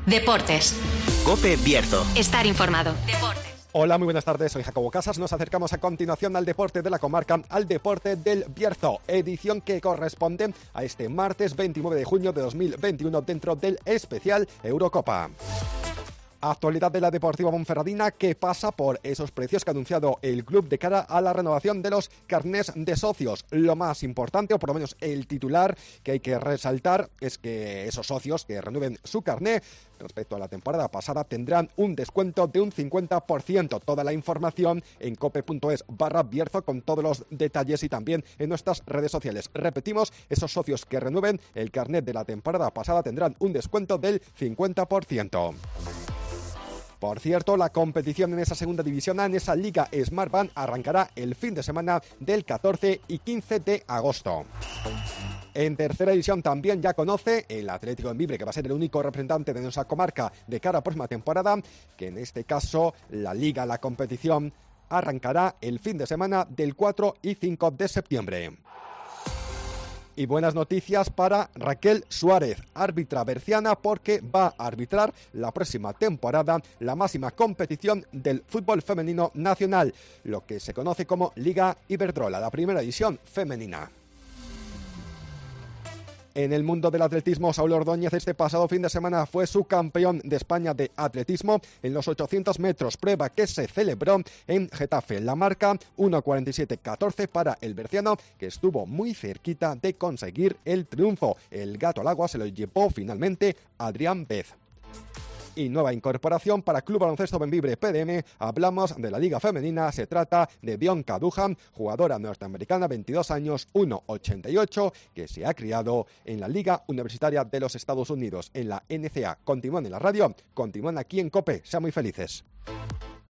Deportes. COPE Bierzo. Estar informado. Deportes. Hola, muy buenas tardes, soy Jacobo Casas. Nos acercamos a continuación al deporte de la comarca, al deporte del Bierzo, edición que corresponde a este martes 29 de junio de 2021 dentro del especial Eurocopa. Actualidad de la Deportiva Ponferradina que pasa por esos precios que ha anunciado el club de cara a la renovación de los carnés de socios. Lo más importante, o por lo menos el titular que hay que resaltar, es que esos socios que renueven su carné respecto a la temporada pasada tendrán un descuento de un 50%. Toda la información en cope.es/Bierzo con todos los detalles y también en nuestras redes sociales. Repetimos, esos socios que renueven el carné de la temporada pasada tendrán un descuento del 50%. Por cierto, la competición en esa segunda división A, en esa Liga Smartbank, arrancará el fin de semana del 14 y 15 de agosto. En tercera división también ya conoce el Atlético de Bembibre, que va a ser el único representante de nuestra comarca de cara a la próxima temporada, que en este caso la competición, arrancará el fin de semana del 4 y 5 de septiembre. Y buenas noticias para Raquel Suárez, árbitra berciana, porque va a arbitrar la próxima temporada la máxima competición del fútbol femenino nacional, lo que se conoce como Liga Iberdrola, la primera división femenina. En el mundo del atletismo, Saúl Ordóñez este pasado fin de semana fue subcampeón de España de atletismo en los 800 metros, prueba que se celebró en Getafe. La marca 1:47.14 para el berciano, que estuvo muy cerquita de conseguir el triunfo. El gato al agua se lo llevó finalmente Adrián Bez. Y nueva incorporación para Club Baloncesto Bembibre PDM. Hablamos de la Liga Femenina. Se trata de Bianca Duham, jugadora norteamericana, 22 años, 1,88, que se ha criado en la Liga Universitaria de los Estados Unidos, en la NCAA. Continúan en la radio, continúan aquí en COPE. Sean muy felices.